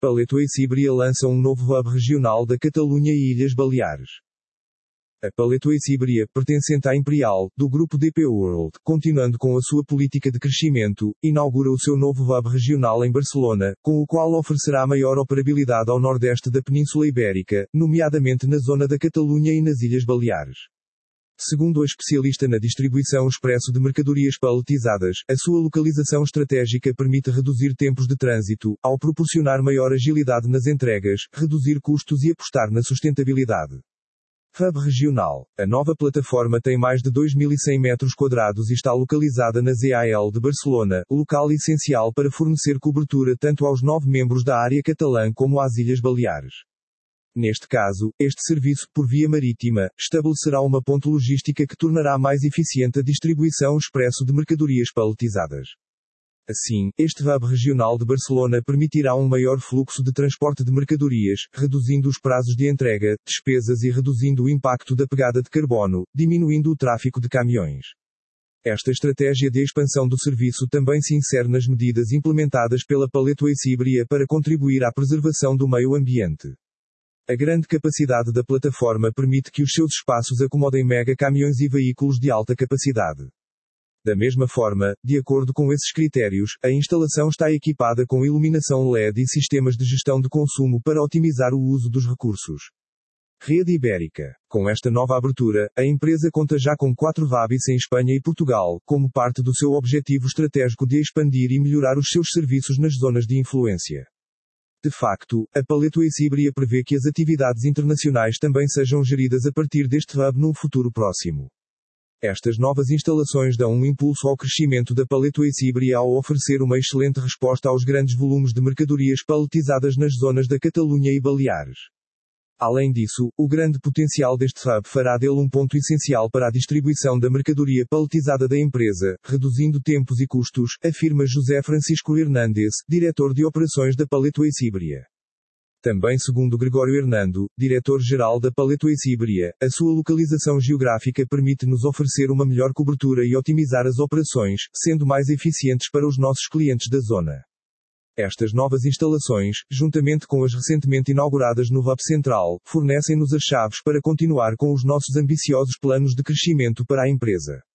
Paleto e Cíbria lança um novo hub regional da Catalunha e Ilhas Baleares. A Paleto e Cíbria, pertencente à Imperial, do grupo DP World, continuando com a sua política de crescimento, inaugura o seu novo hub regional em Barcelona, com o qual oferecerá maior operabilidade ao nordeste da Península Ibérica, nomeadamente na zona da Catalunha e nas Ilhas Baleares. Segundo a especialista na distribuição expresso de mercadorias paletizadas, a sua localização estratégica permite reduzir tempos de trânsito, ao proporcionar maior agilidade nas entregas, reduzir custos e apostar na sustentabilidade. Hub Regional. A nova plataforma tem mais de 2.100 metros quadrados e está localizada na ZAL de Barcelona, local essencial para fornecer cobertura tanto aos 9 membros da área catalã como às Ilhas Baleares. Neste caso, este serviço, por via marítima, estabelecerá uma ponte logística que tornará mais eficiente a distribuição expresso de mercadorias paletizadas. Assim, este hub regional de Barcelona permitirá um maior fluxo de transporte de mercadorias, reduzindo os prazos de entrega, despesas e reduzindo o impacto da pegada de carbono, diminuindo o tráfego de caminhões. Esta estratégia de expansão do serviço também se insere nas medidas implementadas pela Paleto e Cíbria para contribuir à preservação do meio ambiente. A grande capacidade da plataforma permite que os seus espaços acomodem mega-caminhões e veículos de alta capacidade. Da mesma forma, de acordo com esses critérios, a instalação está equipada com iluminação LED e sistemas de gestão de consumo para otimizar o uso dos recursos. Rede Ibérica. Com esta nova abertura, a empresa conta já com 4 hubs em Espanha e Portugal, como parte do seu objetivo estratégico de expandir e melhorar os seus serviços nas zonas de influência. De facto, a Paleto e Cíbria prevê que as atividades internacionais também sejam geridas a partir deste hub num futuro próximo. Estas novas instalações dão um impulso ao crescimento da Paleto e Cíbria ao oferecer uma excelente resposta aos grandes volumes de mercadorias paletizadas nas zonas da Catalunha e Baleares. Além disso, o grande potencial deste hub fará dele um ponto essencial para a distribuição da mercadoria paletizada da empresa, reduzindo tempos e custos, afirma José Francisco Hernández, diretor de operações da Paleto e Cíbria. Também segundo Gregório Hernando, diretor-geral da Paleto e Cíbria, a sua localização geográfica permite-nos oferecer uma melhor cobertura e otimizar as operações, sendo mais eficientes para os nossos clientes da zona. Estas novas instalações, juntamente com as recentemente inauguradas no Hub Central, fornecem-nos as chaves para continuar com os nossos ambiciosos planos de crescimento para a empresa.